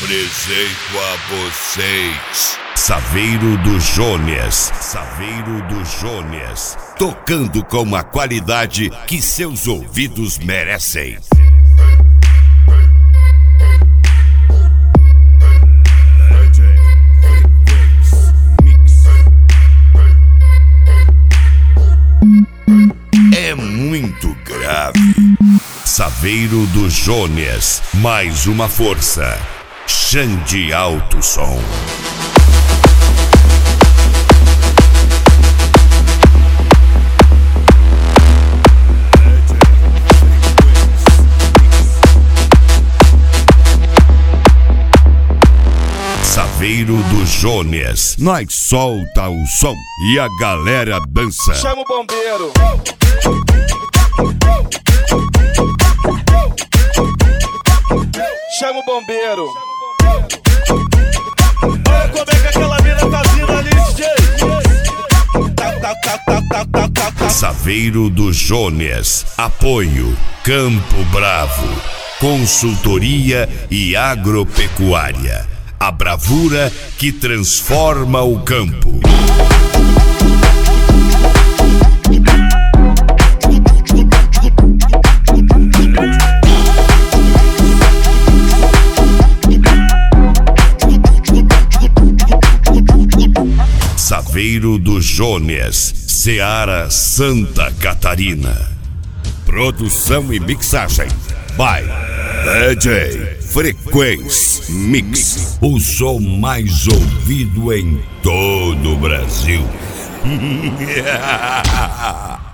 Apresento a vocês Saveiro do Jones. Saveiro do Jones, tocando com a qualidade que seus ouvidos merecem. É muito grave. Saveiro do Jones, mais uma força. Xande Alto Som. Saveiro do Jones, nós solta o som e a galera dança. Chama o bombeiro. Chama o bombeiro. Olha como é que aquela mina tá vindo ali, DJ. Saveiro do Jones, apoio Campo Bravo, consultoria e agropecuária. A bravura que transforma o campo. Saveiro do Jones, Ceará, Santa Catarina. Produção e mixagem by DJ Frequência Mix, o som mais ouvido em todo o Brasil.